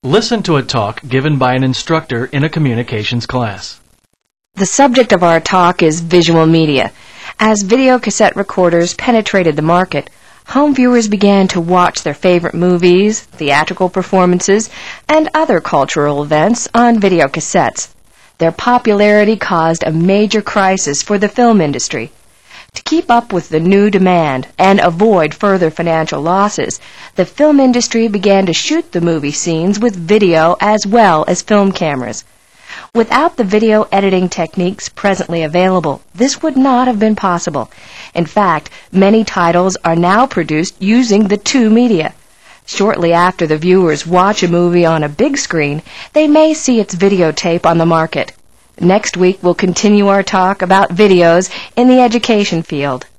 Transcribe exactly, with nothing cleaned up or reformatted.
Listen to a talk given by an instructor in a communications class. The subject of our talk is visual media. As video cassette recorders penetrated the market, home viewers began to watch their favorite movies, theatrical performances, and other cultural events on video cassettes. Their popularity caused a major crisis for the film industry. To keep up with the new demand and avoid further financial losses, the film industry began to shoot the movie scenes with video as well as film cameras. Without the video editing techniques presently available, this would not have been possible. In fact, many titles are now produced using the two media. Shortly after the viewers watch a movie on a big screen, they may see its videotape on the market. Next week, we'll continue our talk about videos in the education field.